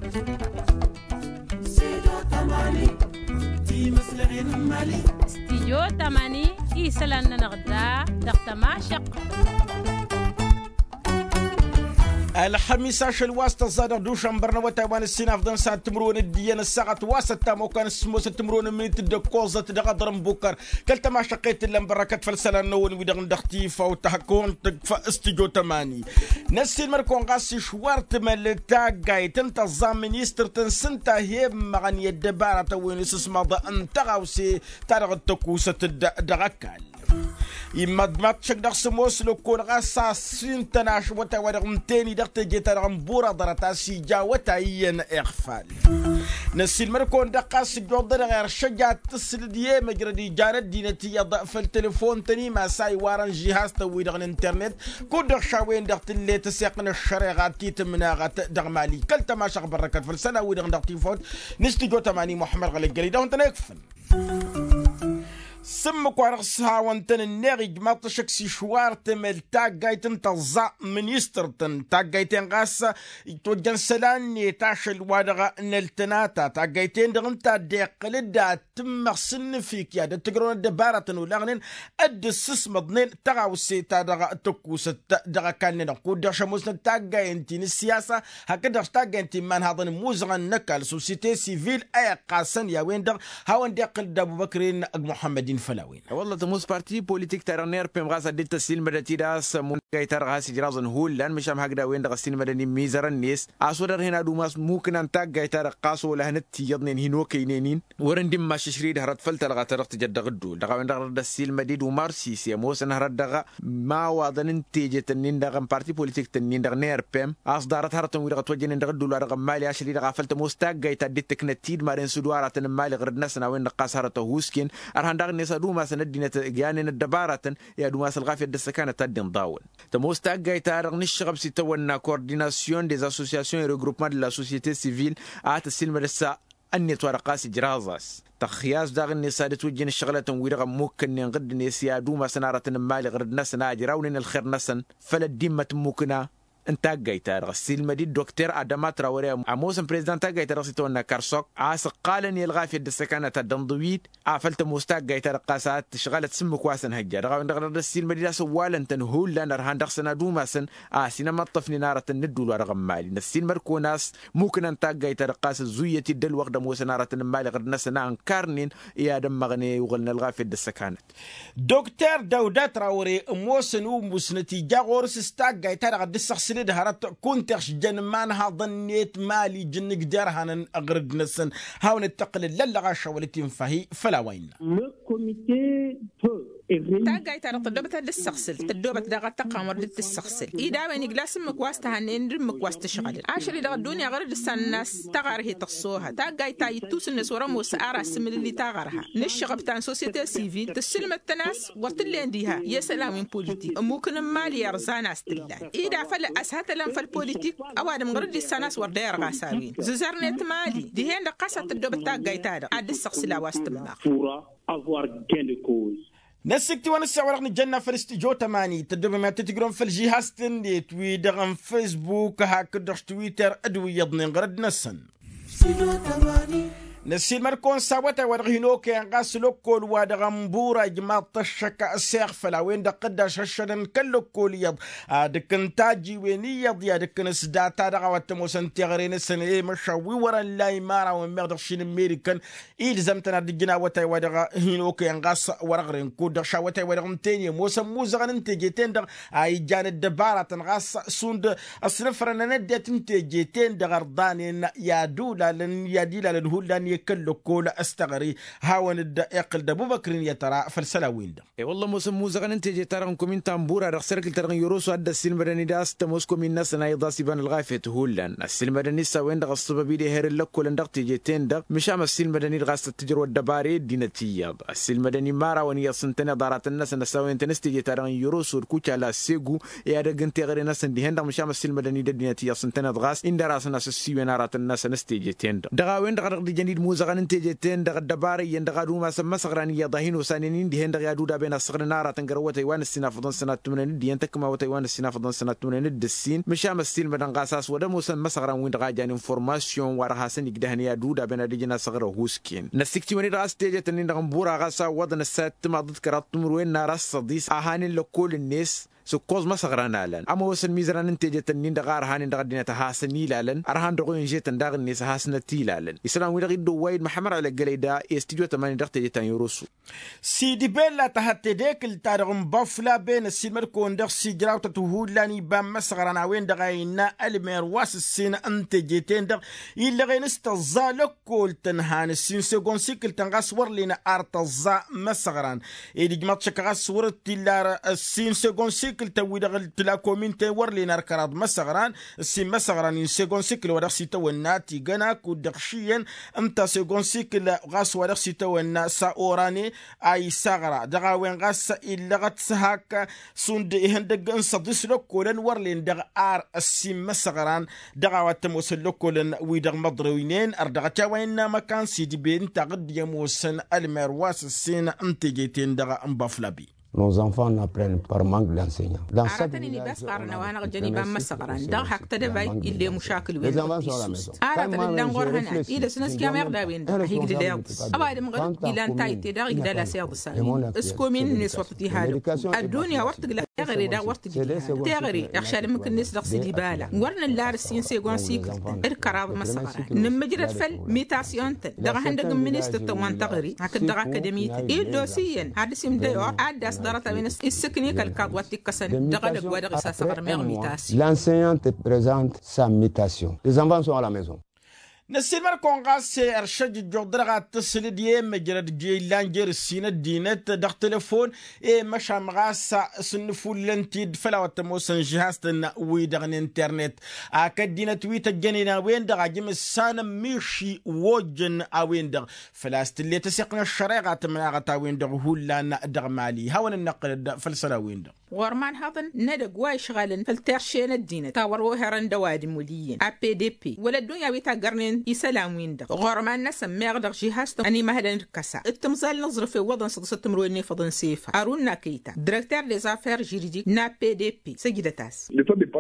استديو تماني إيسلان نغدا دغتا ماشق الخميس عشر الواسطة زاد دوشان برنا وتايوان السنة في ضمن ساعة تمرون الديانة الساعة واسطة مو كان اسمه ستمرون من تدكوزة تدغدرم بوكر كلت ما شقيت اللي مبركة فلسلة نون ودغن دختيفة وتحكون تقفى استيجو تماني نسي المركون غاسي شوارت ملتا جاي تنتظام منيستر تنسنتا هيب مغان يدبارة توين اسمه ضا انتغاوسي تارغ التكوسة دغكال يمدمات شك دخ سموس لو كون غاسا سين تناش وتا ودغمتيني دغت جيتا رمبورا درتا سي جا وتا ين اغفال نسي المركون دقاس جودر غير شجا تسل دي مجردي جارت دينتي يضعف التليفون تني ما ساي وارن جهاز توي دغ الانترنت كون دغ شاوين دغت اللي تسيقن الشريغات تيت مناغات دغ مالي كلتا ما شق بركات فلسنا وي دغ تيفوت نستيجو تماني محمد غلي قليدا وانت نكفن سمك ورقصها وانتن النغي ما تشكسي شوار تمل تاقايتن تزا من يسترتن تاقايتن غاسة يتوجن سلاني تاشل وادغا نلتناتا تاقايتن دغنتا ديقل دا تمغ سن فيك يا دا تقرون الدبارة ولغنين اد السس مضنين تغاوسي تاقا تكوسة دغا كاننا قود دا شموسنا تاقاينتين السياسة هكذا تاقاينتين من هذا موزغن نكال سوسيتي سيفيل اي قاسن يا وين دغ هاوان ديقل دا ابو بكرين محمدين فلاوين والله تموس بارتي بوليتيك ترنير بيم غاسا ديت تسيل مدتي داس مون جايتار غاسي جرازن هول لان مشام هكذا وين غاسين مدني ميزرن نيس اسودر هنا دوماس ممكن انت جايتار قاسو لهنت يضنين هينو كينينين ورندم ما ششريد هرت فلت لغا ترقت جد غدو دغا وين دغ دسيل مديد ومارسي سي موس هرت دغا ما وادن تيجه تنين دغ بارتي بوليتيك تنين دغ نير بيم اصدارت هرتن وي دغ توجين دغ دو دغ مالي اشري دغ فلت موستاج جايتار ديت تكنتيد مارين سودوارات مالي غرد نسنا وين قاسرته هوسكين ارهان دغ نيس دوما سندينه يعني الدبارة يا دوماس الغافية الدسكانة تدين ضاول تموست أجاي تارغ نشغب سيتونا كورديناسيون des associations et regroupements de la société civile عات السلم لسا أني تورقاس جرازاس تخياس داغ النساء توجين الشغلة ويرغ ممكن نغد نسيا دوما سنارة مالي غرد نسنا أجراون الخير نسن فلا ديمة ممكنة انت جايتار غسيل مدي دكتور ادم تراوري اموسن بريزيدنت جايتار سيتونا كارسوك عاس قالني الغافي الدسكانه الدندويت عفلت موستا جايتار قاسات شغاله سمك واسن هجا دغ غسيل مدي داس والن تنهول لان رهان دخسنا دوماسن سينا مطفني ناره ندول رغم مالي نسين مركوناس ممكن انت جايتار قاس زويتي دل وقت موسن ناره مالي غد نسنا انكارنين يا دم مغني وغلنا الغافي الدسكانه دكتور داوود تراوري موسن ومسنتي جاغورس ستا جايتار غد السخ هرت كنتش جنمان هظنيت مالي جنك جرهن أغرد نسن هاون التقل للغاشة ولتين فهي فلا وين تاجي ترى تدوبة للسخسل تدوبة دغة تقامر للسخسل إذا وين جلاس مكواسته هنين مكواست شغل عشان إذا الدنيا غير لسه الناس تغاره تصوها تاجي تايتوس الناس ورا موسعارة السمل اللي تغارها نشغب تان سوسيتي سيفيل تسلم التناس وقتلي عندها يا سلام من بوليتيك ممكن مالي يرزانا استلال إذا فلا أسهات لهم في البوليتيك أواد مغرد السناس وردير غاساوين زوزرنت مالي دي هند قصة تدوبة تاجي تارا عد السخسل واستمناق نسكتي ونسع ورقني الجنة في الاستجو تماني تدوب ما تتقرون في الجهاز تندي تويدغن فيسبوك هاكدرش تويتر ادوي يضني غرد نسن نسيل مركون ساوتا ورغينو كان غاسلو كل ودغمبورا جما طشك السيخ فلا وين دقدا ششدن كلو كل يض دكن تاجي وين يض يا دكن سداتا دغوات موسن تغرين سنه مشاوي ورا لاي مارا ومردشين امريكان يلزمتنا دجنا وتا ودغينو كان غاس ورغرين كود شاوتا ورغمتين موسن موزغن انتجيتين دغ اي جان الدباره غاس سوند اصرفرنا ندت انتجيتين دغردان يا دولا لن يديلا للهولان كل كول استغري هاون الدقيق ابو بكر يترى فالسلاوين ده اي والله موسم زغن انت جي ترى كومين تامبورا رخسرك ترى يوروس اد السلمدني داس تموسكو من الناس نايضا سيبان الغافه هولن السلمدني سوين دغ الصبابي دي هير لكل اندقتي جيتين دغ مشام السلمدني غاس التجر والدباري دينتي السلمدني مارا وني سنتنا دارات الناس نسوين تنستي جي ترى يوروس وركوچا لا سيغو يا دغنتي غير ناس دي هند مشام السلمدني دينتي سنتنا دغاس ان دراسنا سيوينارات الناس نستي جيتين دغ وين دغ دي جندي موزغان انتجتين دغ الدباري يندغ دوما سما صغرانية ضاهين وسانين دي هندغ يادودا بين الصغر نارا تنقر وتيوان السنة فضن سنة تمنين دي ينتكما وتيوان السنة فضن سنة تمنين الدسين مشام السيل مدن قاساس ودمو سما صغران وين دغاجان انفورماسيون ورهاسن يقدهن يادودا بين ديجنا صغر هوسكين نسيكتي وني راس تيجتين دغ مبورا غاسا ودن السات ما ضد كرات تمروين ناراس صديس اهانين لكل الناس سكوز ما صغرنا لان اما وسن ميزران انتجه تنين دغار هانين دغدينا تحاسني لالن ارهان دغون جيت دغ الناس حاسنتي لالن اسلام ويدغ دو وايد محمد على قليدا استوديو 8 دغت تان يوروسو سيدي بيلا تحت ديك التارغم بافلا بين السيمر كون دغ سيجراو تتهولاني بام مسغرنا وين دغاينا المير واس السين انتجتين دغ يلا غين استزالك كل تنهان السين سيكون سيكل تنغاس ورلينا ارتزا مسغران ايدي جمات شكغاس ورتي لا السين سيكون سيكل توي دغ تلا كومينتي ورلينا ركراد مسغران السين مسغران سيكون سيكل ودغ سيتو الناتي غنا كودغشيا امتا سيكون سيكل غاس ودغ سيتو الناس اوراني اي سغرا دغا وين غاس الا غتسهاك سوند هندغ انصدس لكولن ورلين دغ ار السين مسغران دغا وتموسل لكولن ويدغ مضروينين اردغتا وين مكان سيدي بين تغد يموسن المرواس السين انتجيتين دغ امبافلابي. Nos enfants n'apprennent par manque d'enseignants. عرفتني بس قارنا وانا جنبا مسقران دا حق تدباي اللي مشاكل وين عرفت اللي نغورهنا إذا سنس كما يغدا وين هيك ديال ابا مغرب الى انتي تدا يغدا لا سيغ ساين اسكومين نسوتي هادو الدنيا ورت غير دا ورت تغري يخشى ممكن ناس دغسي دي بالا ورنا لارسين سيغون سيكل الكراب مسقران نمجرد فل ميتاسيون دا هندغ مينيستر توان تغري هكا دا اكاديمي اي دوسيين هذا سيم ديور عاد L'enseignant te présente sa mutation. Les enfants sont à la maison. نسيمر كونغاس ارشد جودرغا تصل دي مجرد جيلان جير سينا دينت دغ تليفون اي مشا مغاس سنفول لنتي فلا وتموسن جهاز ويدغ انترنت اكد دينا تويت جنينا وين دغ جيم سان ميشي وجن اوين دغ فلاست اللي تسقنا الشريعه تمناغتا وين دغ هولا دغ مالي هاون النقل فلسنا وين دغ ورمان هذا ندق واي شغالن فلترشين الدين تاور وهران دوادي موليين ابي دي بي ولا الدنيا ويتا قرنين يسلام وين دغ غورمان ناس ميغدغ جهاز اني مهدن كسا التمثال نظر في وضن صدست مرويني فضن سيف ارونا كيتا ديريكتور دي زافير جيريديك نا بي دي بي سجدتاس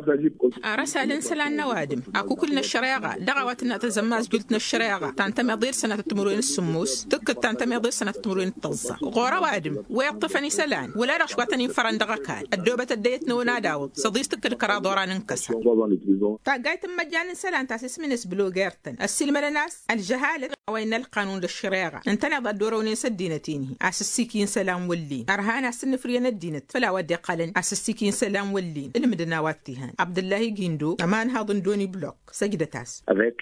رسالن سلان نوادم اكو كلنا الشريعه دغواتنا تزماز قلتنا الشريعه تنتمي ضير سنه تمروين السموس تك تنتمي ضير سنه تمروين الطزه غورا وادم ويقطفني سلان ولا رشواتني فرندغ الدوبة الديت نونا داوب صديستك الكرا دوران انكسر تاقايت مجان سلان تاسس من اسبلو غيرتن السلم لناس الجهالة وين القانون للشريعة انتنا ضد دورونين سدينتينه اسسيكين سلام ولين ارهانا سنفريان الدينت فلا ودي قالن اسسيكين سلام ولين المدنا واتيهان عبد الله جيندو امان هاضن دوني بلوك سجدتاس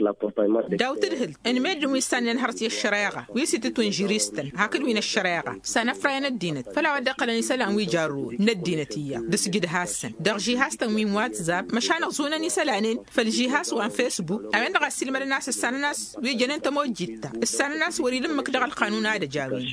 داوت الهل ان ميدم يستنى نهرتي الشريعة ويسيت تونجيريستن هاكل وين الشريعة سنفريان الدينت فلا ودي قالن سلام ويجارون ندينتي دس جد هاسن در جهاز تنوين واتساب مشان غزونا نسلانين فالجهاز وان فيسبوك أمين دغا السلم الناس السناس ويجنن تموجيتا السناس وريد مك دغا القانون هذا جاوين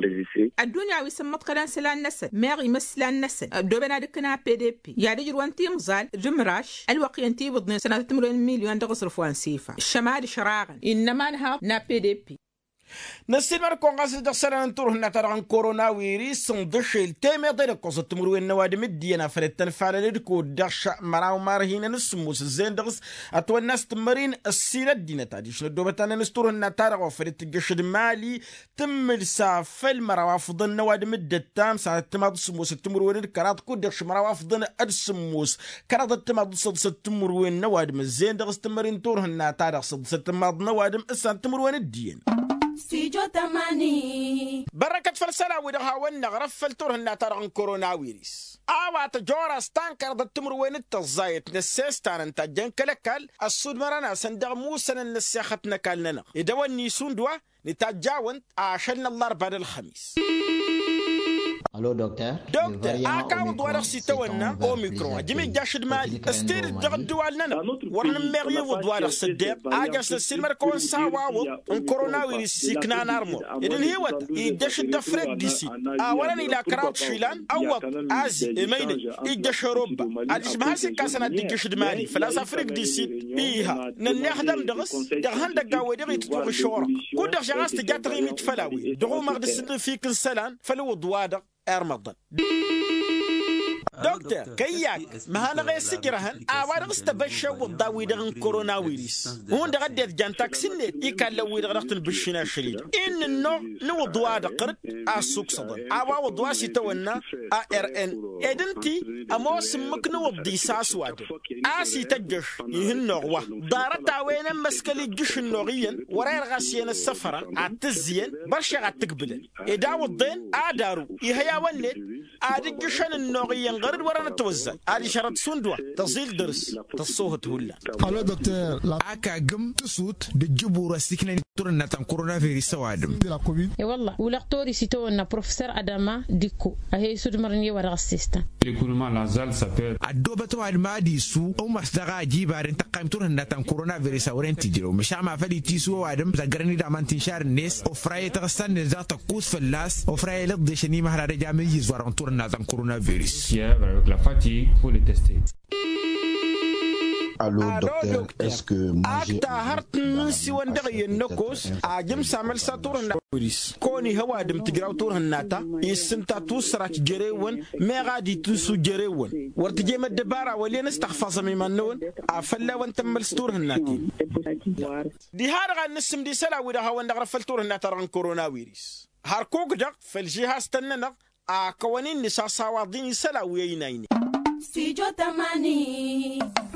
الدنيا ويسمت قلان سلان نسل ماغي مسلان نسل دوبنا دكنا بي دي بي يا رجل وانتي مزال جمراش الوقي انتي بضن سنة 8 مليون دغا صرفوان سيفا الشمال شراغن إنما نها نا بي دي بي نسيمر كونغاس دخسنا نطرح نترعن كورونا ويريس صندشيل تيمي ضير قصة تمروين نوادي مدينا فريتن فعلا لدكو دخش مراو مارهين نسموس الزين دغس أتوى الناس تمرين السيلة دينا تاديش ندوبتانا نسترح نترعن فريت الجشد مالي تمل سافل مراو أفضل نوادي مدتام ساعة تماد سموس التمروين الكرات كو دخش مراو أفضل السموس كرات التماد صدس التمروين نوادي الزين دغس تمرين طرح نترعن صدس التماد نوادي السان تمروين الدين استيجو تماني بركة فلسلة ودها ونغرف فلتورهن ترغن كورونا ويريس آوات جورا ستانكر ضد وين التزايت نسيستان انت جنكلكال السود مرانا سندغ موسى نسيختنا كالنا إذا ونيسون دوا نتجاون عشان الله بعد الخميس الو دكتور اكا ودوار سيتونا اوميكرون جيمي جاشد مالي استير دغدو علنا ورن ميغي ودوار صدق اجاس السلمر كون ساواو كورونا ويرس سيكنا نارمو اذن هيوت يدش دفريك دي سي اولا الى كراود شيلان او ازي ايميني يدش اوروبا اديش ما سي كاسنا ديكشد مالي فلاس افريك دي سي بيها نخدم دغس دغان دغاوي دغي تطوغ الشورى كل دغ جاست جاتري ميت فلاوي دغو مغد السد فيك السلان فلو دوادق ارمضان دكتور كياك ما هنا غير سكرهن اوار استبشوا والضاوي دغن كورونا ويرس هون دغدت جانتاك سنت يكال لو دغرت البشنا شليد ان النوع نو ضوا دقرت اسوق صدر اوا وضوا سيتونا ار ان ادنتي اموس مكنو وديساس واد اسي تجش يهنوا دارتا وين مسكل الجش النوغيا ورا غاسين السفره عتزين برشا غتقبل ادا وضين ادارو يهيا ولد ادجشن النوغيا غرد ورانا توزع هذه شرط سندوة تصيل درس تصوه تهلا الو دكتور اكا قم تسوت دجبو راسيكنا تورنا تان كورونا فيروس سوادم دي لا كوفيد اي والله ولاقتوري سيتونا بروفيسور اداما ديكو اهي سود مرني ورا السيستم ليكولما لازال سابير ادوبتو المادي سو او مستغا جيبار انت قيم تورنا تان كورونا فيروس اورين تجرو مش ما فدي تيسو وادم زغرني دامان تنشار الناس وفراي تغسن ذات قوس فلاس وفراي لدشني مهلا رجامي يزورون تورنا تان كورونا فيروس avec la fatigue pour les tester. Allô docteur, est-ce que manger هرت نسي وندغي النكوس عجم سامل ساتور النوريس كوني هوا دم تجراو تور هناتا يسنتا توسرات جريون ما غادي تسو جريون ورتجي مدبارا ولي نستخفص ميمنون افلا وانت ملستور هناتي دي هارغا نسم دي سلا ودا هوا ندغرفل تور هناتا ران كورونا فيروس هاركوك دق في الجهاز تننق قوانين نسا صوادين سلا وينيني استديو تماني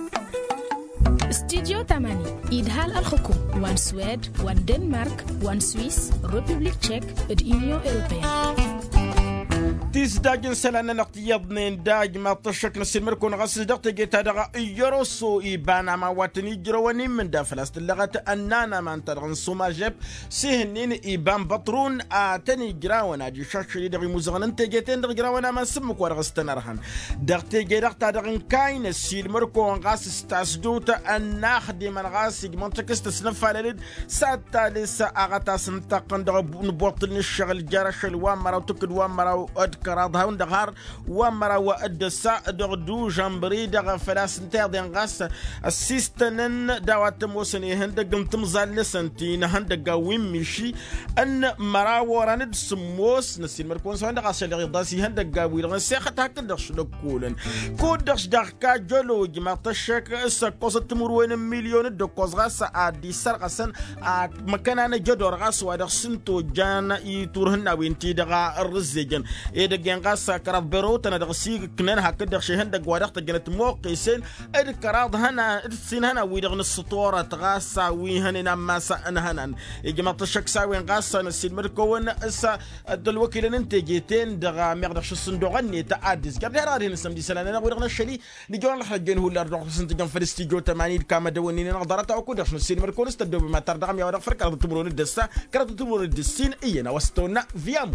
استديو تماني إدهال الحكوم وان سويد وان دنمارك وان سويس ريبوبليك تشيك اليونيون أوروبية تيس داجن سلانة نقطيضنين داج ما تشكل السلمركون غسل دقت جيتا دغا يروسو إيبانا ما واتني جرواني من دافلاست اللغة أنانا ما انترغن سوما جيب سيهنين إيبان بطرون آتني جراوانا دي شاشري دغي موزغن انت جيتين دغي جراوانا ما سمك ورغستن أرهن دغت جي دغتا دغن كاين السلمركون غاس استاسدوتا الناخدي من غاسي منطقس تسنفا للد ساتا لسا أغتا سنتقن دغ نبوطن الشغل جارش الوامرا وتكد وامرا كراد هون دغار ومرا وأد سادر دو جنبري دغ فلاس نتاع دنغاس السيستنن دعوات موسني هندق انتمزال لسنتين هندق ويم مشي أن مرا وراند سموس نسيل مركون سوان دغاس الغضاسي هندق ويرغن سيخت هكذا شلوكولن كودش دغكا جلو جما تشك اسا قوسة تمروين مليون دو قوس غاس عادي سرغسن مكانان جدور غاس ودغ سنتو جان يتورهن وينتي دغا الرزيجن إذا كان قاسا كراد بيروت أنا دغسي كنن هكذا شيء هندق وادقت جنت موقيسين إذا كراد هنا السين هنا ويدغن السطورة تغاسا ويهن ما سأن هنا إجماع تشك ساوين قاسا نسيل مركون إسا الوكيل ننتجيتين دغا مقدرش الصندوقني تعادز قبل هرارين نسمدي سلانة ويدغن الشلي نجون الحجين هو اللي رجع سنتجن فلسطيجو 80 كام دونين نقدرت أو كودش نسيل مركون استدوا بما تردعم يا ورق فرق كراد تمرون الدسا كراد تمرون الدسين إينا وستونا فيامو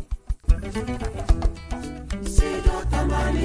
استديو تماني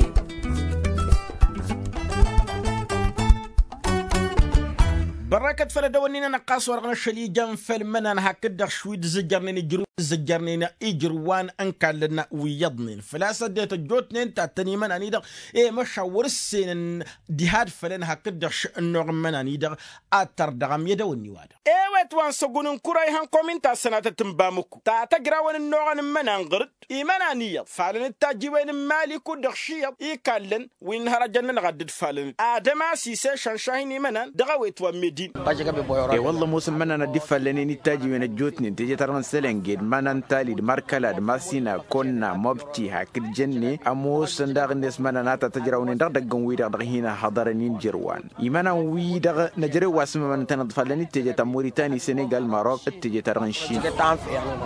براكة فردونينا نقاس ورغنا الشلي جان فلمنا هكذا شويد زجرنين جرو زجرنين إجروان أنكال لنا ويضنين فلاسة ديت الجوتنين تاتني من أنيدغ إيه مشاور السين ديهاد فلن هكذا النوع من أنيدغ أتر دغم يدوني وادا إيه ويتوان سقونن كوراي هنكومين تاسنا تتنبامكو تاتقراوان النوع من أنغرد إيه من أنيض فعلن التاجيوين مالكو دغشيض إيه كالن وين هرجلن نغدد فعلن آدما سيسي شانشاهيني منان دغويتوان ميدين إيه والله موسم مننا دفع لني نتاجي من الجوتني تيجي ترى سلنجد منن تالي ماركلاد ماسينا كنا مبتي هكذا جني أموس نداغ الناس مننا تتجرون نداغ دقن ويداغ هنا حضرنين جروان إيمانا ويداغ نجري واسم من تنضفع لني تيجي تموريتاني سنغال ماروك تيجي ترى نشين إيمانا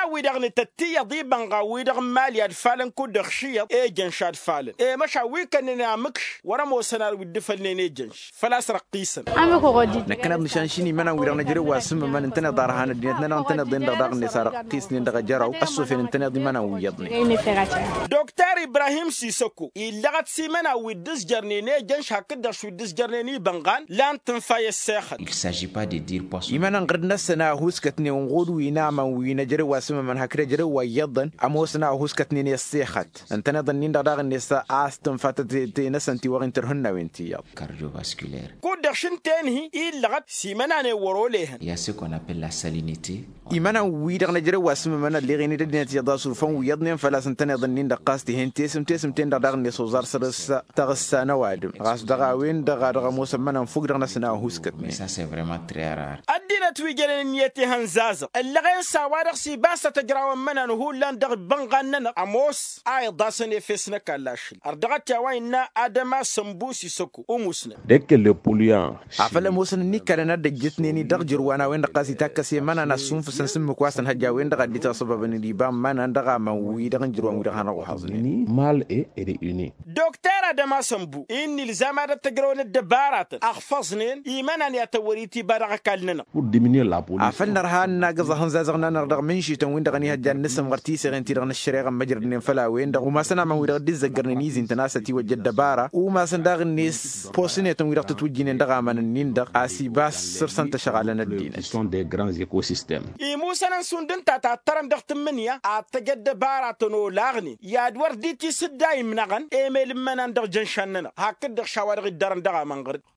ويدغ تتي ضيبا ويدغ مالي الفالن كود خشيه اي جنشاد فالن اي مشا ويكن مكش ورا مو سنار ودفل ني جنش فلا سرق قيسن نكنا بنشانشيني منا ويرنا جري واسم من انتنا دارهان دينتنا انتنا دين دغ نسار قيس نين دغ جراو اسوفين انتنا دي منا ويضني دكتور ابراهيم سيسوكو اللغت سيمنا ودس جرنيني جنش هكذا شو دس جرنيني بنغان لان تنفاي الساخن il s'agit pas de dire poisson يمنا قرنا سنا هوسكتني ونقود وينام وينجري واسم من هكري جري ويضن اموسنا هوسكتني السيخت انتنا ضنين دغ نسا استم فاتت نسنتي وغنترهن وينتي cardiovasculaire كود شنتيني اللغت سيمنا ني وروليه il y a ce qu'on appelle la salinité يمنا ويدغ نجري واسم من اللي غيني دنيتي يضاسو فون ويضن فلا سنتنا ضنين دقاستي هنتي تيسم تين دغ نسو زار سرس تغسانا وادم غاس دغاوين دغ موسم من فوق دغ نسنا هوسكتني ça c'est vraiment très rare أدينا تويجل نيتي هنزازة اللغين سوارق سيباسة تجراو منن هو لان دغ بنغاننا أموس أي ضاسني فيسنا كلاش أردغت يوينا أدما سمبوسي سكو أموسنا dès que le polluant عفلا موسن ني كارنا دجتني ني دغ جروانا وين دقاسي تاكسي مانا نسوم فسنسم كواسن هجا وين دغ دي تصبب ني بام مانا دغ ما وي دغ جروان وي دغ نو حظني mal et réuni دكتور أدما سمبو إني الزمادة تجرون الدبارات أخفصنين إيمانا يتوريتي برغ كالننا pour diminuer la pollution عفلنا رهان ناقص هنزازغنا نرغ منشي تون دغ ني هجا نسم غرتي سغن تي دغ الشريغ مجرن فلا وين دغ وما سنا ما وي دغ دي زغرني زين تناستي وجد دبارة وما سن دغ نيس بوسني تون وي دغ تتوجين دغ من نين دغ اسي باس سرسنت شغالنا الدين sont des grands écosystèmes إيموسنا سندن تاتا ترن دغ تمنيا أتجد دبارة نو لاغني يا دور ديتي سداي منغن إيميل منان دغ جنشاننا هكذا شوارغ الدرن دغ منغرد